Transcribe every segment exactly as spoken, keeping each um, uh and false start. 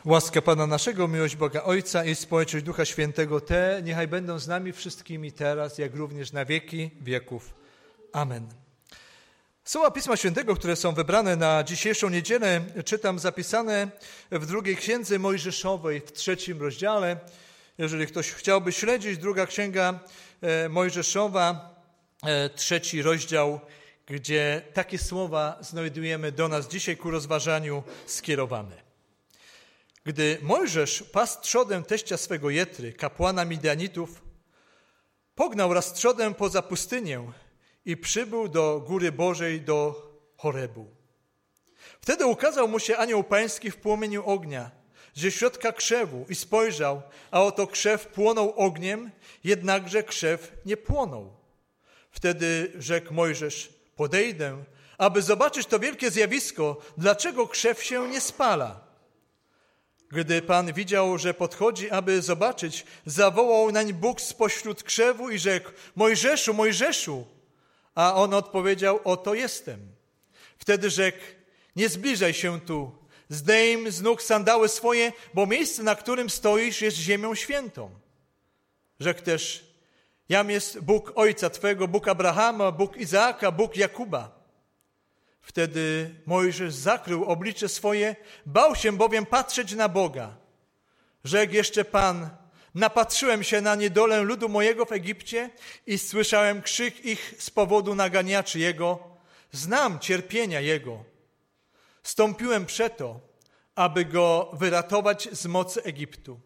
Łaska Pana naszego, miłość Boga Ojca i społeczność Ducha Świętego te niechaj będą z nami wszystkimi teraz, jak również na wieki wieków. Amen. Słowa Pisma Świętego, które są wybrane na dzisiejszą niedzielę, czytam zapisane w drugiej księdze Mojżeszowej, w trzecim rozdziale. Jeżeli ktoś chciałby śledzić, druga księga Mojżeszowa, trzeci rozdział, gdzie takie słowa znajdujemy do nas dzisiaj ku rozważaniu skierowane. Gdy Mojżesz pasł trzodem teścia swego Jetry, kapłana Midianitów, pognał raz trzodem poza pustynię i przybył do góry Bożej, do Horebu. Wtedy ukazał mu się anioł pański w płomieniu ognia, ze środka krzewu i spojrzał, a oto krzew płonął ogniem, jednakże krzew nie płonął. Wtedy rzekł Mojżesz: podejdę, aby zobaczyć to wielkie zjawisko, dlaczego krzew się nie spala. Gdy Pan widział, że podchodzi, aby zobaczyć, zawołał nań Bóg spośród krzewu i rzekł: Mojżeszu, Mojżeszu! A on odpowiedział: oto jestem. Wtedy rzekł: nie zbliżaj się tu, zdejm z nóg sandały swoje, bo miejsce, na którym stoisz, jest ziemią świętą. Rzekł też: jam jest Bóg Ojca Twego, Bóg Abrahama, Bóg Izaaka, Bóg Jakuba. Wtedy Mojżesz zakrył oblicze swoje, bał się bowiem patrzeć na Boga. Rzekł jeszcze Pan: napatrzyłem się na niedolę ludu mojego w Egipcie i słyszałem krzyk ich z powodu naganiaczy Jego. Znam cierpienia Jego. Stąpiłem przeto, aby Go wyratować z mocy Egiptu.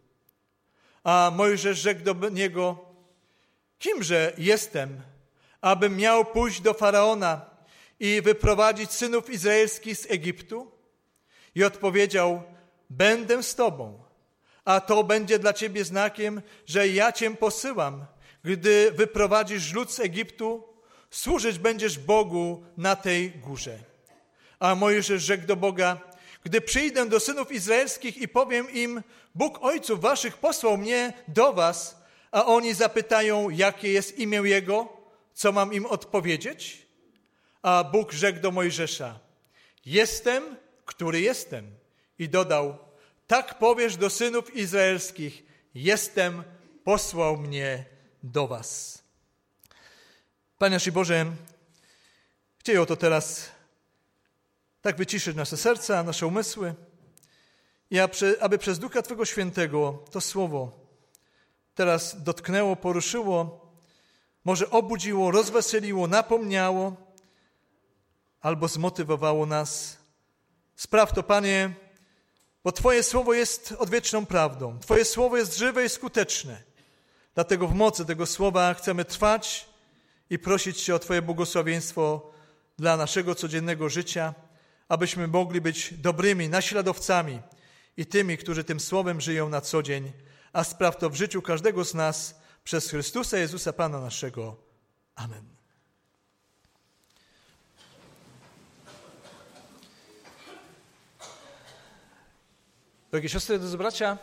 A Mojżesz rzekł do niego: kimże jestem, abym miał pójść do Faraona i wyprowadzić synów izraelskich z Egiptu? I odpowiedział: będę z Tobą, a to będzie dla Ciebie znakiem, że ja Cię posyłam. Gdy wyprowadzisz lud z Egiptu, służyć będziesz Bogu na tej górze. A Mojżesz rzekł do Boga: gdy przyjdę do synów izraelskich i powiem im: Bóg ojców waszych posłał mnie do was, a oni zapytają, jakie jest imię Jego, co mam im odpowiedzieć? A Bóg rzekł do Mojżesza: jestem, który jestem. I dodał: tak powiesz do synów izraelskich: jestem, posłał mnie do was. Panie nasz Boże, chciałem to teraz tak wyciszyć nasze serca, nasze umysły, i aby przez Ducha Twego Świętego to słowo teraz dotknęło, poruszyło, może obudziło, rozweseliło, napomniało albo zmotywowało nas. Spraw to, Panie, bo Twoje słowo jest odwieczną prawdą. Twoje słowo jest żywe i skuteczne. Dlatego w mocy tego słowa chcemy trwać i prosić Cię o Twoje błogosławieństwo dla naszego codziennego życia, abyśmy mogli być dobrymi naśladowcami i tymi, którzy tym słowem żyją na co dzień, a spraw to w życiu każdego z nas przez Chrystusa Jezusa Pana naszego. Amen. Drogie siostry, drodzy bracia,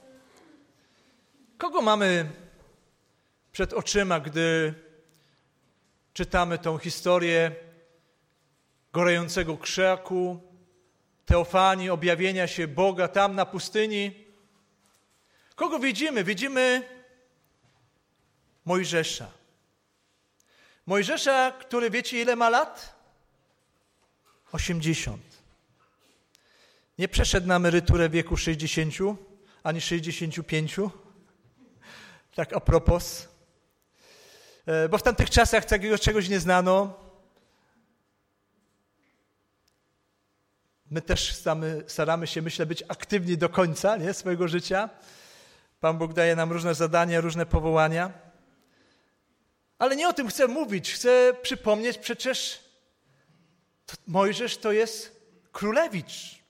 kogo mamy przed oczyma, gdy czytamy tą historię gorejącego krzaku, teofanii, objawienia się Boga tam na pustyni? Kogo widzimy? Widzimy Mojżesza. Mojżesza, który wiecie ile ma lat? osiemdziesiąt. Nie przeszedł na emeryturę w wieku sześćdziesięciu, ani sześćdziesięciu pięciu. Tak a propos. Bo w tamtych czasach takiego czegoś nie znano. My też stamy, staramy się, myślę, być aktywni do końca, nie, swojego życia. Pan Bóg daje nam różne zadania, różne powołania. Ale nie o tym chcę mówić. Chcę przypomnieć, przecież to Mojżesz to jest królewicz.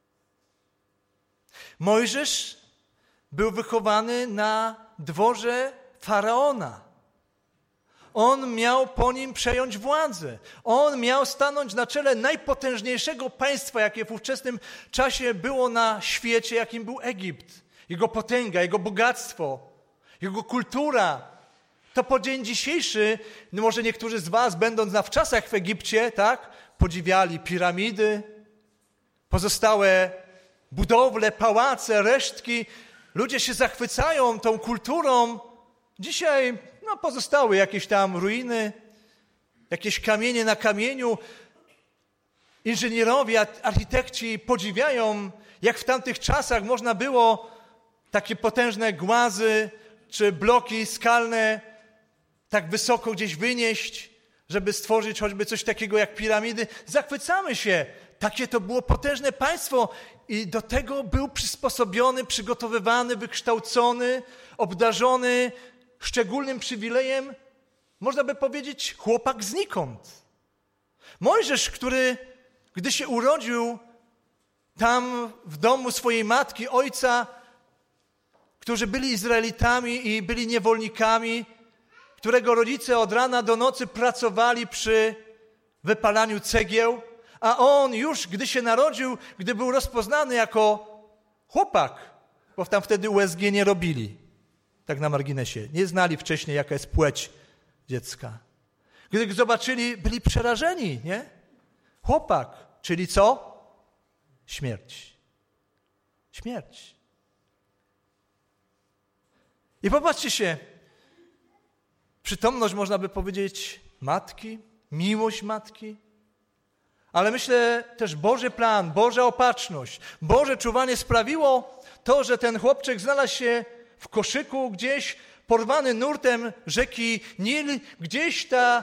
Mojżesz był wychowany na dworze Faraona. On miał po nim przejąć władzę. On miał stanąć na czele najpotężniejszego państwa, jakie w ówczesnym czasie było na świecie, jakim był Egipt. Jego potęga, jego bogactwo, jego kultura. To po dzień dzisiejszy, no może niektórzy z was, będąc na wczasach w Egipcie, tak, podziwiali piramidy, pozostałe budowle, pałace, resztki. Ludzie się zachwycają tą kulturą. Dzisiaj no, pozostały jakieś tam ruiny, jakieś kamienie na kamieniu. Inżynierowie, architekci podziwiają, jak w tamtych czasach można było takie potężne głazy czy bloki skalne tak wysoko gdzieś wynieść, żeby stworzyć choćby coś takiego jak piramidy. Zachwycamy się. Takie to było potężne państwo i do tego był przysposobiony, przygotowywany, wykształcony, obdarzony szczególnym przywilejem, można by powiedzieć, chłopak znikąd. Mojżesz, który, gdy się urodził tam w domu swojej matki, ojca, którzy byli Izraelitami i byli niewolnikami, którego rodzice od rana do nocy pracowali przy wypalaniu cegieł, a on już, gdy się narodził, gdy był rozpoznany jako chłopak, bo tam wtedy U S G nie robili, tak na marginesie, nie znali wcześniej, jaka jest płeć dziecka. Gdy go zobaczyli, byli przerażeni, nie? Chłopak, czyli co? Śmierć. Śmierć. I popatrzcie się, przytomność, można by powiedzieć, matki, miłość matki, ale myślę też Boży plan, Boża opatrzność, Boże czuwanie sprawiło to, że ten chłopczyk znalazł się w koszyku gdzieś, porwany nurtem rzeki Nil, gdzieś ta,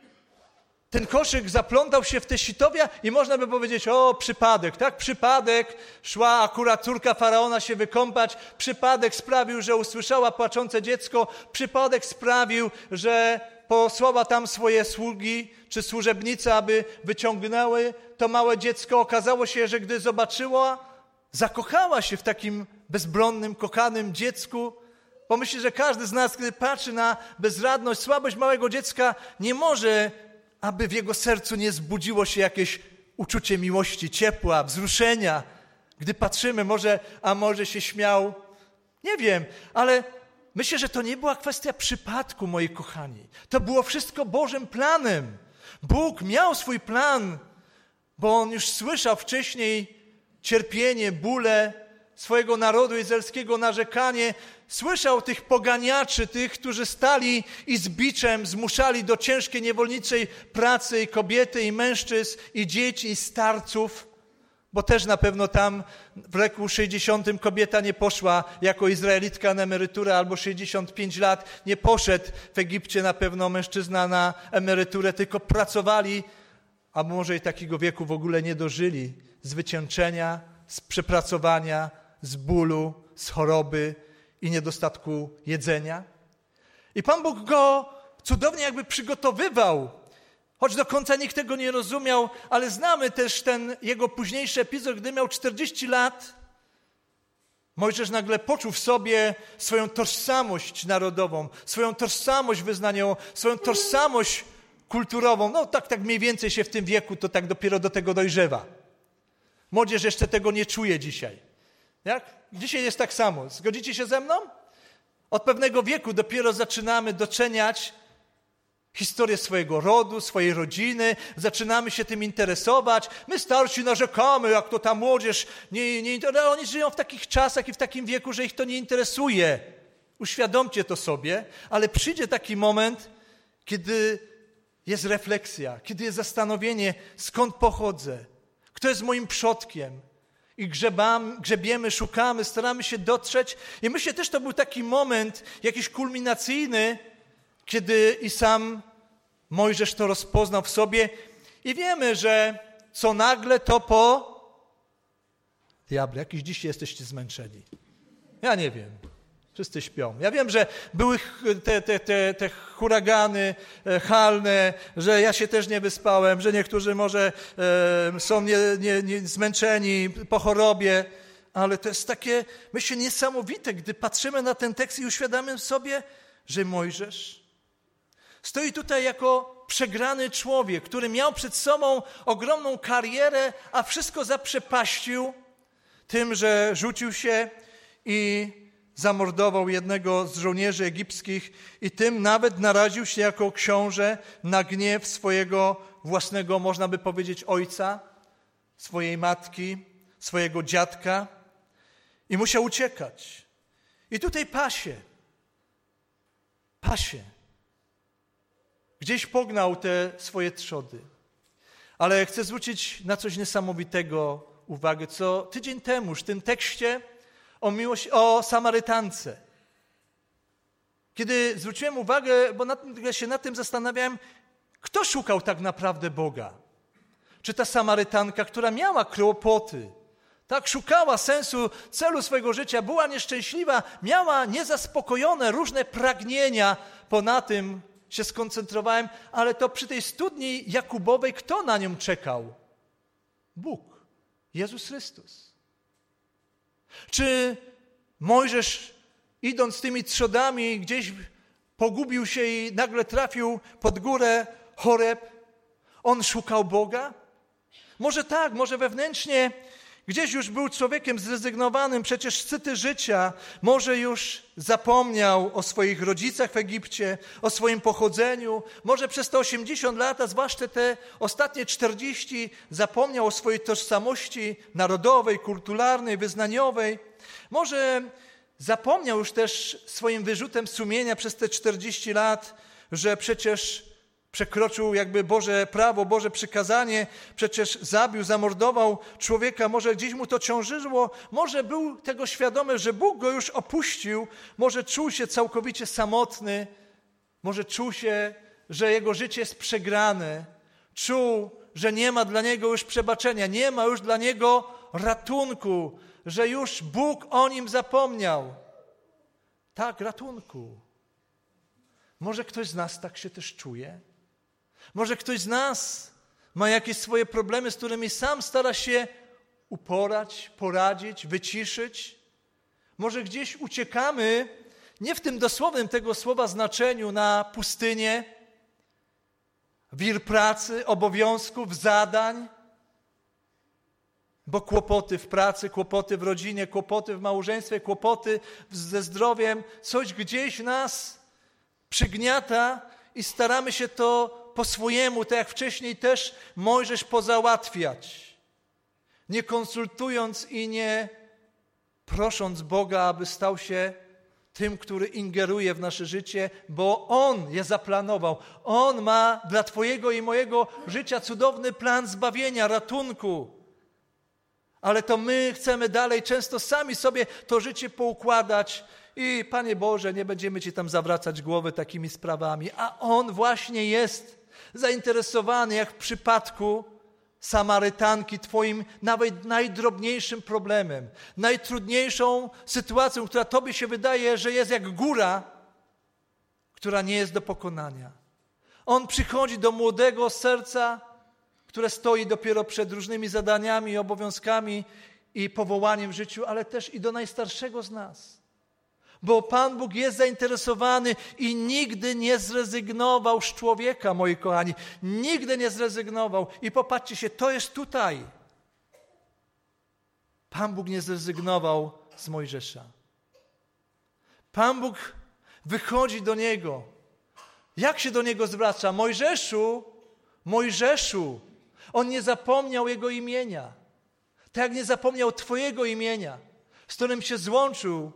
ten koszyk zaplątał się w te sitowia i można by powiedzieć, o przypadek, tak? Przypadek, szła akurat córka Faraona się wykąpać, przypadek sprawił, że usłyszała płaczące dziecko, przypadek sprawił, że posłała tam swoje sługi czy służebnice, aby wyciągnęły to małe dziecko. Okazało się, że gdy zobaczyła, zakochała się w takim bezbronnym, kochanym dziecku. Bo myślę, że każdy z nas, gdy patrzy na bezradność, słabość małego dziecka, nie może, aby w jego sercu nie zbudziło się jakieś uczucie miłości, ciepła, wzruszenia. Gdy patrzymy, może, a może się śmiał, nie wiem, ale myślę, że to nie była kwestia przypadku, moi kochani. To było wszystko Bożym planem. Bóg miał swój plan, bo On już słyszał wcześniej cierpienie, bóle swojego narodu izraelskiego, narzekanie. Słyszał tych poganiaczy, tych, którzy stali i z biczem zmuszali do ciężkiej niewolniczej pracy i kobiety, i mężczyzn, i dzieci, i starców. Bo też na pewno tam w wieku sześćdziesiątym kobieta nie poszła jako Izraelitka na emeryturę, albo sześćdziesiąt pięć lat nie poszedł w Egipcie na pewno mężczyzna na emeryturę, tylko pracowali, a może i takiego wieku w ogóle nie dożyli, z wycieńczenia, z przepracowania, z bólu, z choroby i niedostatku jedzenia. I Pan Bóg go cudownie jakby przygotowywał. Choć do końca nikt tego nie rozumiał, ale znamy też ten jego późniejszy epizod, gdy miał czterdzieści lat. Mojżesz nagle poczuł w sobie swoją tożsamość narodową, swoją tożsamość wyznaniową, swoją tożsamość kulturową. No tak, tak mniej więcej się w tym wieku to tak dopiero do tego dojrzewa. Młodzież jeszcze tego nie czuje dzisiaj. Jak? Dzisiaj jest tak samo. Zgodzicie się ze mną? Od pewnego wieku dopiero zaczynamy doceniać historię swojego rodu, swojej rodziny, zaczynamy się tym interesować. My starsi narzekamy, jak to ta młodzież, nie, nie, ale oni żyją w takich czasach i w takim wieku, że ich to nie interesuje. Uświadomcie to sobie, ale przyjdzie taki moment, kiedy jest refleksja, kiedy jest zastanowienie, skąd pochodzę, kto jest moim przodkiem. I grzebamy, grzebiemy, szukamy, staramy się dotrzeć. I myślę, też to był taki moment jakiś kulminacyjny, kiedy i sam Mojżesz to rozpoznał w sobie i wiemy, że co nagle to po... Diable, jakiś dzisiaj jesteście zmęczeni. Ja nie wiem. Wszyscy śpią. Ja wiem, że były te, te, te, te huragany halne, że ja się też nie wyspałem, że niektórzy może e, są nie, nie, nie zmęczeni po chorobie, ale to jest takie, myślę, niesamowite, gdy patrzymy na ten tekst i uświadamiamy sobie, że Mojżesz stoi tutaj jako przegrany człowiek, który miał przed sobą ogromną karierę, a wszystko zaprzepaścił tym, że rzucił się i zamordował jednego z żołnierzy egipskich i tym nawet naraził się jako książę na gniew swojego własnego, można by powiedzieć, ojca, swojej matki, swojego dziadka. i musiał uciekać. I tutaj pasie. Pasie. Gdzieś pognał te swoje trzody. Ale chcę zwrócić na coś niesamowitego uwagę, co tydzień temu w tym tekście o miłości, o Samarytance. Kiedy zwróciłem uwagę, bo ja się nad tym zastanawiałem, kto szukał tak naprawdę Boga? Czy ta Samarytanka, która miała kłopoty, tak szukała sensu, celu swojego życia, była nieszczęśliwa, miała niezaspokojone różne pragnienia, po na tym się skoncentrowałem, ale to przy tej studni Jakubowej kto na nią czekał? Bóg, Jezus Chrystus. Czy Mojżesz, idąc tymi trzodami, gdzieś pogubił się i nagle trafił pod górę Horeb? On szukał Boga? Może tak, może wewnętrznie gdzieś już był człowiekiem zrezygnowanym, przecież syty życia, może już zapomniał o swoich rodzicach w Egipcie, o swoim pochodzeniu, może przez te osiemdziesiąt lat, a zwłaszcza te ostatnie czterdzieści, zapomniał o swojej tożsamości narodowej, kulturalnej, wyznaniowej. Może zapomniał już też swoim wyrzutem sumienia przez te czterdzieści lat, że przecież przekroczył jakby Boże prawo, Boże przykazanie, przecież zabił, zamordował człowieka, może gdzieś mu to ciążyło, może był tego świadomy, że Bóg go już opuścił, może czuł się całkowicie samotny, może czuł się, że jego życie jest przegrane, czuł, że nie ma dla niego już przebaczenia, nie ma już dla niego ratunku, że już Bóg o nim zapomniał. Tak, ratunku. Może ktoś z nas tak się też czuje? Może ktoś z nas ma jakieś swoje problemy, z którymi sam stara się uporać, poradzić, wyciszyć? Może gdzieś uciekamy, nie w tym dosłownym tego słowa znaczeniu, na pustynię, wir pracy, obowiązków, zadań, bo kłopoty w pracy, kłopoty w rodzinie, kłopoty w małżeństwie, kłopoty ze zdrowiem, coś gdzieś nas przygniata i staramy się to po swojemu, tak jak wcześniej też Mojżesz, pozałatwiać, nie konsultując i nie prosząc Boga, aby stał się tym, który ingeruje w nasze życie, bo On je zaplanował. On ma dla Twojego i mojego życia cudowny plan zbawienia, ratunku. Ale to my chcemy dalej często sami sobie to życie poukładać i Panie Boże, nie będziemy Ci tam zawracać głowy takimi sprawami. A On właśnie jest zainteresowany, jak w przypadku Samarytanki, Twoim nawet najdrobniejszym problemem, najtrudniejszą sytuacją, która Tobie się wydaje, że jest jak góra, która nie jest do pokonania. On przychodzi do młodego serca, które stoi dopiero przed różnymi zadaniami, obowiązkami i powołaniem w życiu, ale też i do najstarszego z nas. Bo Pan Bóg jest zainteresowany i nigdy nie zrezygnował z człowieka, moi kochani. Nigdy nie zrezygnował. I popatrzcie się, to jest tutaj. Pan Bóg nie zrezygnował z Mojżesza. Pan Bóg wychodzi do niego. Jak się do niego zwraca? Mojżeszu, Mojżeszu. On nie zapomniał jego imienia. Tak jak nie zapomniał Twojego imienia, z którym się złączył,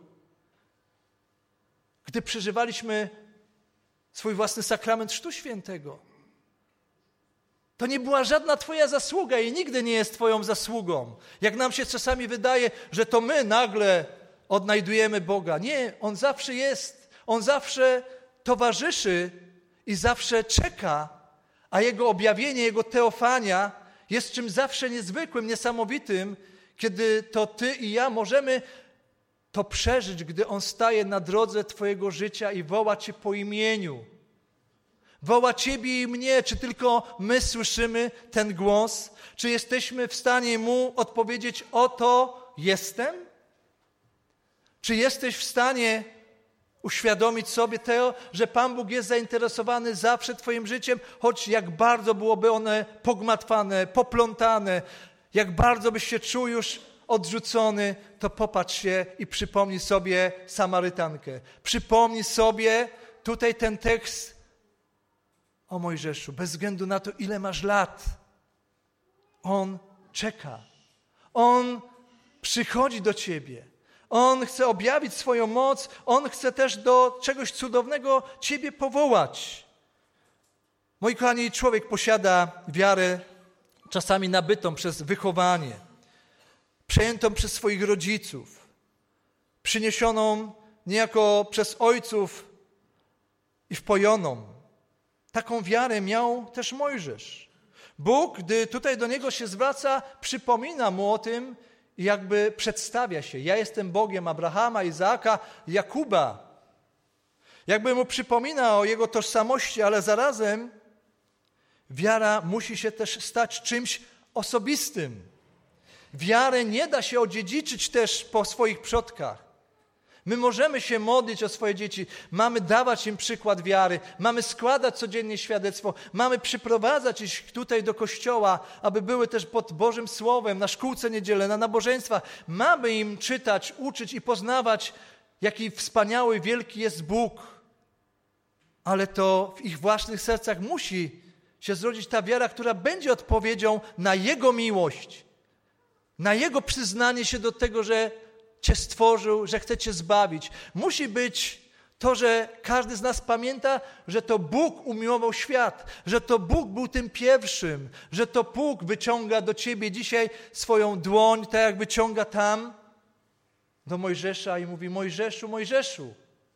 gdy przeżywaliśmy swój własny sakrament Chrztu Świętego. To nie była żadna Twoja zasługa i nigdy nie jest Twoją zasługą. Jak nam się czasami wydaje, że to my nagle odnajdujemy Boga. Nie, On zawsze jest, On zawsze towarzyszy i zawsze czeka, a Jego objawienie, Jego teofania jest czymś zawsze niezwykłym, niesamowitym, kiedy to Ty i ja możemy to przeżyć, gdy On staje na drodze Twojego życia i woła Cię po imieniu. Woła Ciebie i mnie. Czy tylko my słyszymy ten głos? Czy jesteśmy w stanie Mu odpowiedzieć: oto jestem? Czy jesteś w stanie uświadomić sobie to, że Pan Bóg jest zainteresowany zawsze Twoim życiem, choć jak bardzo byłoby one pogmatwane, poplątane, jak bardzo byś się czuł już odrzucony, to popatrz się i przypomnij sobie Samarytankę. Przypomnij sobie tutaj ten tekst o Mojżeszu. Bez względu na to, ile masz lat, On czeka. On przychodzi do Ciebie. On chce objawić swoją moc. On chce też do czegoś cudownego ciebie powołać. Moi kochani, człowiek posiada wiarę czasami nabytą przez wychowanie, przejętą przez swoich rodziców, przyniesioną niejako przez ojców i wpojoną. Taką wiarę miał też Mojżesz. Bóg, gdy tutaj do niego się zwraca, przypomina mu o tym i jakby przedstawia się. Ja jestem Bogiem Abrahama, Izaaka, Jakuba. Jakby mu przypomina o jego tożsamości, ale zarazem wiara musi się też stać czymś osobistym. Wiarę nie da się odziedziczyć też po swoich przodkach. My możemy się modlić o swoje dzieci, mamy dawać im przykład wiary, mamy składać codziennie świadectwo, mamy przyprowadzać ich tutaj do kościoła, aby były też pod Bożym Słowem, na szkółce niedzielne, na nabożeństwach. Mamy im czytać, uczyć i poznawać, jaki wspaniały, wielki jest Bóg. Ale to w ich własnych sercach musi się zrodzić ta wiara, która będzie odpowiedzią na Jego miłość, na Jego przyznanie się do tego, że Cię stworzył, że chce Cię zbawić. Musi być to, że każdy z nas pamięta, że to Bóg umiłował świat, że to Bóg był tym pierwszym, że to Bóg wyciąga do Ciebie dzisiaj swoją dłoń, tak jak wyciąga tam do Mojżesza i mówi: Mojżeszu, Mojżeszu.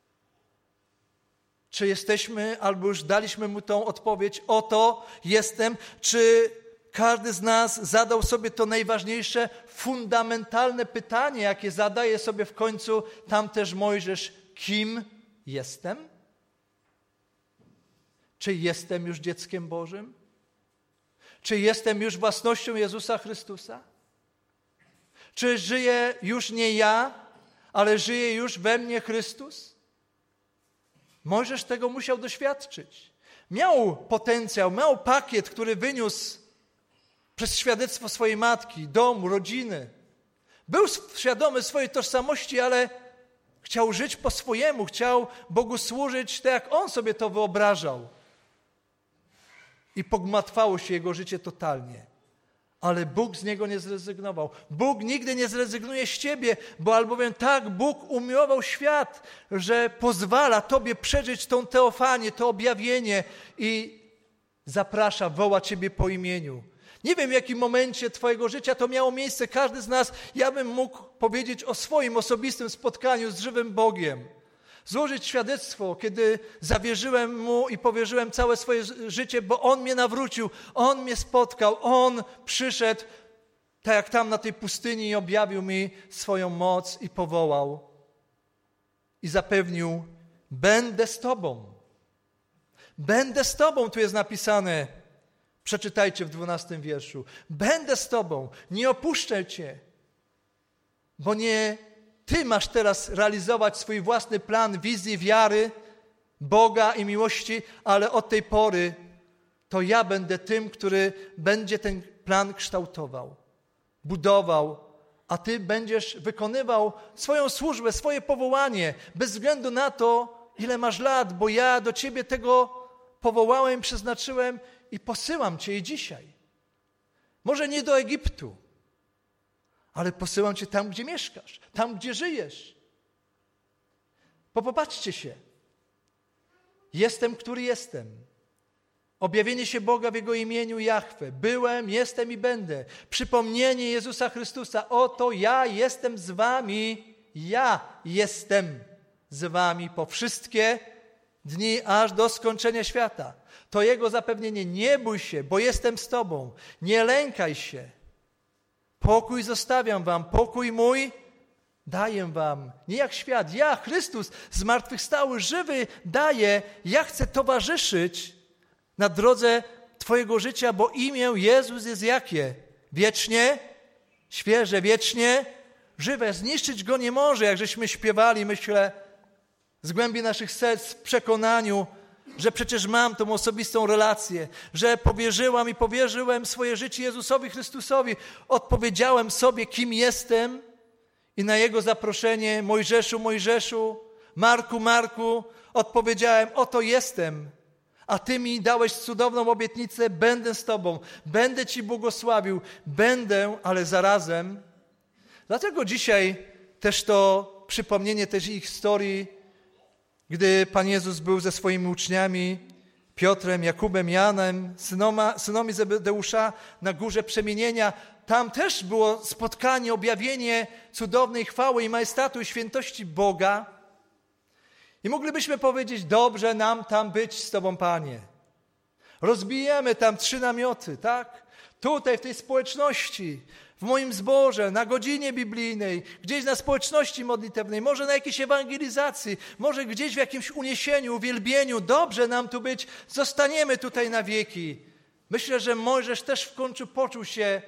Czy jesteśmy, albo już daliśmy mu tą odpowiedź: oto jestem, czy każdy z nas zadał sobie to najważniejsze, fundamentalne pytanie, jakie zadaje sobie w końcu tam też Mojżesz: kim jestem? Czy jestem już dzieckiem Bożym? Czy jestem już własnością Jezusa Chrystusa? Czy żyję już nie ja, ale żyje już we mnie Chrystus? Mojżesz tego musiał doświadczyć. Miał potencjał, miał pakiet, który wyniósł przez świadectwo swojej matki, domu, rodziny. Był świadomy swojej tożsamości, ale chciał żyć po swojemu, chciał Bogu służyć tak, jak on sobie to wyobrażał. I pogmatwało się jego życie totalnie. Ale Bóg z niego nie zrezygnował. Bóg nigdy nie zrezygnuje z ciebie, bo albowiem tak Bóg umiłował świat, że pozwala tobie przeżyć tą teofanię, to objawienie i zaprasza, woła ciebie po imieniu. Nie wiem, w jakim momencie twojego życia to miało miejsce. Każdy z nas, ja bym mógł powiedzieć o swoim osobistym spotkaniu z żywym Bogiem. Złożyć świadectwo, kiedy zawierzyłem Mu i powierzyłem całe swoje życie, bo On mnie nawrócił, On mnie spotkał, On przyszedł, tak jak tam na tej pustyni, i objawił mi swoją moc i powołał. I zapewnił: będę z Tobą. Będę z Tobą, tu jest napisane. Przeczytajcie w dwunastym wierszu. Będę z Tobą, nie opuszczę Cię, bo nie Ty masz teraz realizować swój własny plan, wizji wiary, Boga i miłości, ale od tej pory to ja będę tym, który będzie ten plan kształtował, budował, a Ty będziesz wykonywał swoją służbę, swoje powołanie, bez względu na to, ile masz lat, bo ja do Ciebie tego powołałem, przeznaczyłem i posyłam Cię i dzisiaj. Może nie do Egiptu, ale posyłam Cię tam, gdzie mieszkasz, tam, gdzie żyjesz. Bo popatrzcie się. Jestem, który jestem. Objawienie się Boga w Jego imieniu Jahwe. Byłem, jestem i będę. Przypomnienie Jezusa Chrystusa. Oto ja jestem z wami. Ja jestem z wami po wszystkie dni, aż do skończenia świata. To Jego zapewnienie. Nie bój się, bo jestem z Tobą. Nie lękaj się. Pokój zostawiam wam, pokój mój daję wam. Nie jak świat. Ja, Chrystus, zmartwychwstały, żywy, daję. Ja chcę towarzyszyć na drodze twojego życia, bo imię Jezus jest jakie? Wiecznie, świeże, wiecznie, żywe. Zniszczyć go nie może, jak żeśmy śpiewali, myślę, z głębi naszych serc, w przekonaniu, że przecież mam tą osobistą relację, że powierzyłam i powierzyłem swoje życie Jezusowi Chrystusowi. Odpowiedziałem sobie, kim jestem i na Jego zaproszenie: Mojżeszu, Mojżeszu, Marku, Marku, odpowiedziałem: oto jestem, a Ty mi dałeś cudowną obietnicę: będę z Tobą, będę Ci błogosławił, będę, ale zarazem. Dlatego dzisiaj też to przypomnienie też ich historii, gdy Pan Jezus był ze swoimi uczniami, Piotrem, Jakubem, Janem, synoma, synami Zebedeusza na Górze Przemienienia. Tam też było spotkanie, objawienie cudownej chwały i majestatu i świętości Boga. I moglibyśmy powiedzieć, dobrze nam tam być z Tobą, Panie. Rozbijemy tam trzy namioty, tak? Tutaj, w tej społeczności, w moim zborze, na godzinie biblijnej, gdzieś na społeczności modlitewnej, może na jakiejś ewangelizacji, może gdzieś w jakimś uniesieniu, uwielbieniu. Dobrze nam tu być, zostaniemy tutaj na wieki. Myślę, że Mojżesz też w końcu poczuł się,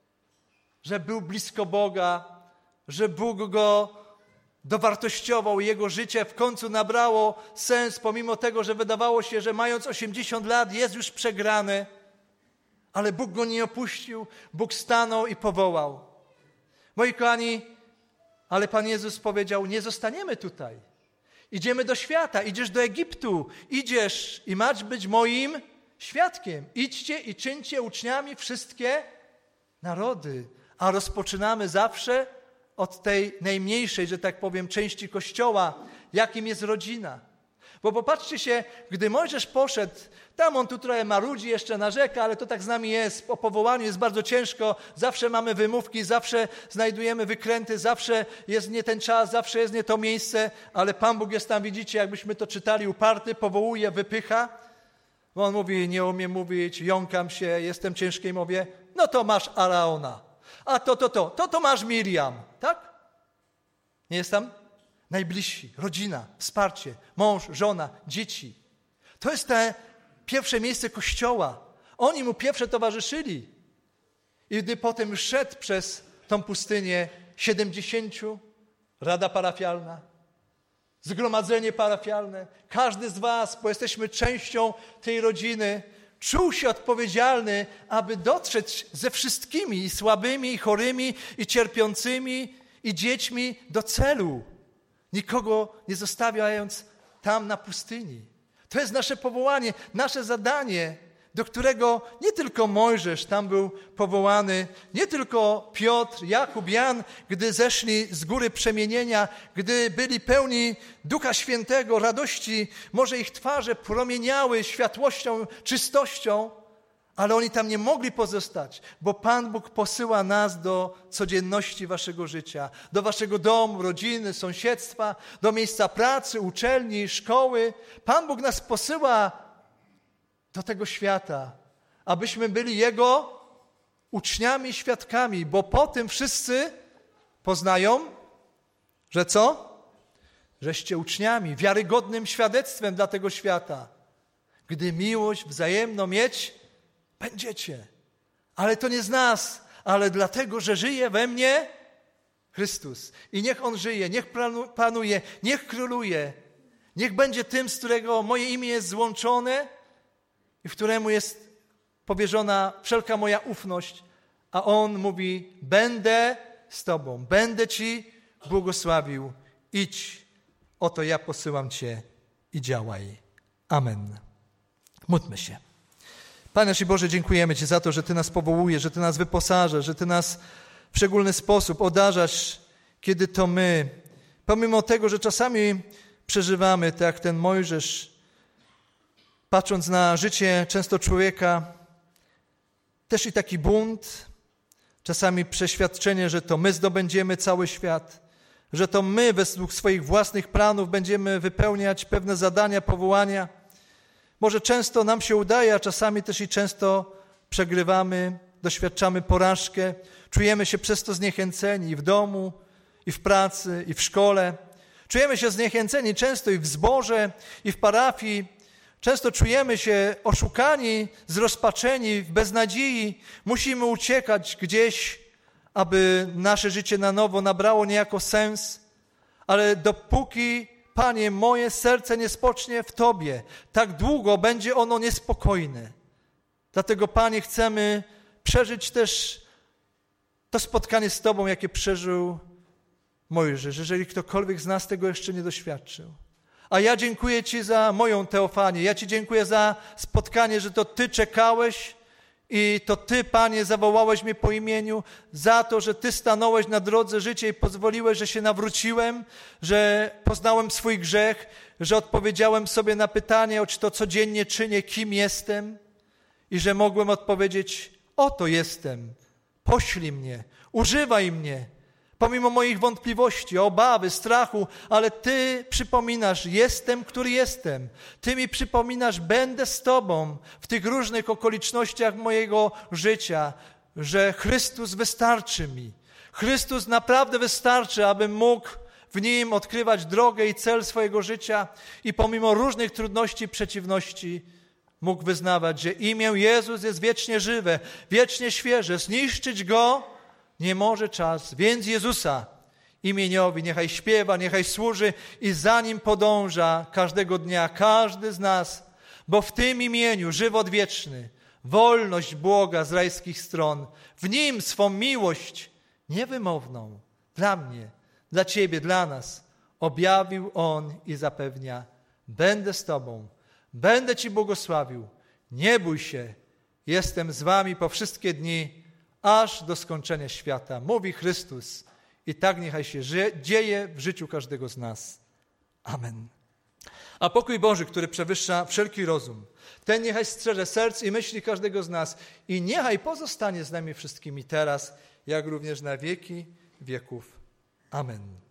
że był blisko Boga, że Bóg go dowartościował, jego życie w końcu nabrało sens, pomimo tego, że wydawało się, że mając osiemdziesiąt lat jest już przegrany. Ale Bóg go nie opuścił, Bóg stanął i powołał. Moi kochani, ale Pan Jezus powiedział, nie zostaniemy tutaj. Idziemy do świata, idziesz do Egiptu, idziesz i masz być moim świadkiem. Idźcie i czyńcie uczniami wszystkie narody. A rozpoczynamy zawsze od tej najmniejszej, że tak powiem, części Kościoła, jakim jest rodzina. Bo popatrzcie się, gdy Mojżesz poszedł, tam on tu trochę marudzi, jeszcze narzeka, ale to tak z nami jest. Po powołaniu jest bardzo ciężko, zawsze mamy wymówki, zawsze znajdujemy wykręty, zawsze jest nie ten czas, zawsze jest nie to miejsce, ale Pan Bóg jest tam, widzicie, jakbyśmy to czytali, uparty, powołuje, wypycha. Bo on mówi, nie umiem mówić, jąkam się, jestem ciężkiej mowie, no to masz Araona. A to, to, to, to, to masz Miriam, tak? Nie jest tam? Najbliżsi, rodzina, wsparcie, mąż, żona, dzieci. To jest te pierwsze miejsce Kościoła. Oni mu pierwsze towarzyszyli. I gdy potem już szedł przez tą pustynię siedemdziesięciu, rada parafialna, zgromadzenie parafialne, każdy z was, bo jesteśmy częścią tej rodziny, czuł się odpowiedzialny, aby dotrzeć ze wszystkimi, i słabymi, i chorymi, i cierpiącymi, i dziećmi do celu. Nikogo nie zostawiając tam na pustyni. To jest nasze powołanie, nasze zadanie, do którego nie tylko Mojżesz tam był powołany, nie tylko Piotr, Jakub, Jan, gdy zeszli z góry przemienienia, gdy byli pełni Ducha Świętego, radości, może ich twarze promieniały światłością, czystością, ale oni tam nie mogli pozostać, bo Pan Bóg posyła nas do codzienności waszego życia, do waszego domu, rodziny, sąsiedztwa, do miejsca pracy, uczelni, szkoły. Pan Bóg nas posyła do tego świata, abyśmy byli Jego uczniami, świadkami, bo po tym wszyscy poznają, że co? Żeście uczniami, wiarygodnym świadectwem dla tego świata. Gdy miłość wzajemną mieć, będziecie. Ale to nie z nas, ale dlatego, że żyje we mnie Chrystus. I niech On żyje, niech panuje, niech króluje. Niech będzie tym, z którego moje imię jest złączone i w któremu jest powierzona wszelka moja ufność. A On mówi, będę z Tobą, będę Ci błogosławił. Idź, oto ja posyłam Cię i działaj. Amen. Módlmy się. Panie nasz Boże, dziękujemy Ci za to, że Ty nas powołujesz, że Ty nas wyposażasz, że Ty nas w szczególny sposób odarzasz, kiedy to my, pomimo tego, że czasami przeżywamy, tak jak ten Mojżesz, patrząc na życie często człowieka, też i taki bunt, czasami przeświadczenie, że to my zdobędziemy cały świat, że to my według swoich własnych planów będziemy wypełniać pewne zadania, powołania. Może często nam się udaje, a czasami też i często przegrywamy, doświadczamy porażkę, czujemy się przez to zniechęceni i w domu, i w pracy, i w szkole. Czujemy się zniechęceni często i w zborze, i w parafii. Często czujemy się oszukani, zrozpaczeni, w beznadziei. Musimy uciekać gdzieś, aby nasze życie na nowo nabrało niejako sens. Ale dopóki, Panie, moje serce nie spocznie w Tobie, tak długo będzie ono niespokojne. Dlatego, Panie, chcemy przeżyć też to spotkanie z Tobą, jakie przeżył Mojżesz, jeżeli ktokolwiek z nas tego jeszcze nie doświadczył. A ja dziękuję Ci za moją teofanię. Ja Ci dziękuję za spotkanie, że to Ty czekałeś I to Ty, Panie, zawołałeś mnie po imieniu, za to, że Ty stanąłeś na drodze życia i pozwoliłeś, że się nawróciłem, że poznałem swój grzech, że odpowiedziałem sobie na pytanie, czy to codziennie czynię, kim jestem i że mogłem odpowiedzieć, oto jestem, poślij mnie, używaj mnie, pomimo moich wątpliwości, obawy, strachu, ale Ty przypominasz, jestem, który jestem. Ty mi przypominasz, będę z Tobą w tych różnych okolicznościach mojego życia, że Chrystus wystarczy mi. Chrystus naprawdę wystarczy, abym mógł w Nim odkrywać drogę i cel swojego życia i pomimo różnych trudności i przeciwności mógł wyznawać, że imię Jezus jest wiecznie żywe, wiecznie świeże, zniszczyć Go nie może czas, więc Jezusa imieniowi niechaj śpiewa, niechaj służy i za Nim podąża każdego dnia, każdy z nas, bo w tym imieniu żywot wieczny, wolność błoga z rajskich stron, w Nim swą miłość niewymowną dla mnie, dla Ciebie, dla nas objawił On i zapewnia, będę z Tobą, będę Ci błogosławił, nie bój się, jestem z Wami po wszystkie dni, aż do skończenia świata, mówi Chrystus. I tak niechaj się dzieje w życiu każdego z nas. Amen. A pokój Boży, który przewyższa wszelki rozum, ten niechaj strzeże serc i myśli każdego z nas i niechaj pozostanie z nami wszystkimi teraz, jak również na wieki wieków. Amen.